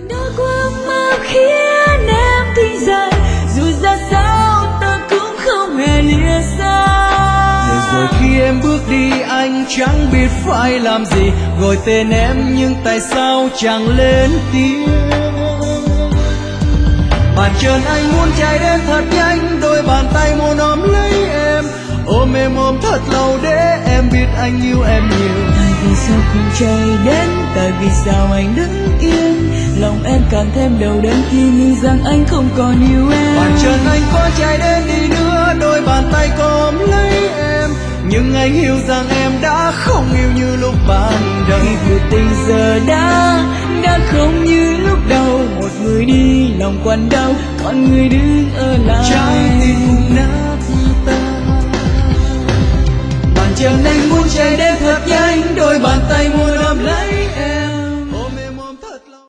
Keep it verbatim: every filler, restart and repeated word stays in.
Đôi qua mơ khiến em thì dài, dù ra sao ta cũng không hề lìa xa. Để rồi khi em bước đi anh chẳng biết phải làm gì, gọi tên em nhưng tại sao chẳng lên tiếng. Bàn chân anh muốn chạy đến thật nhanh, đôi bàn tay muốn ôm lấy em, ôm em ôm thật lâu để em biết anh yêu em nhiều. Tại vì sao không chạy đến, tại vì sao anh đứng yên, lòng em càng thêm đau đớn khi nghĩ rằng anh không còn yêu em. Bàn chân anh có chạy đến đi nữa, đôi bàn tay có ôm lấy em, nhưng anh hiểu rằng em đã không yêu như lúc ban đầu. Khi cuộc tình giờ đã đã không như lúc đầu, một người đi lòng còn đau, còn người đứng ở lại trái tim cũng nát tan. Bàn chân anh muốn chạy đến thật nhanh, đôi bàn tay muốn ôm lấy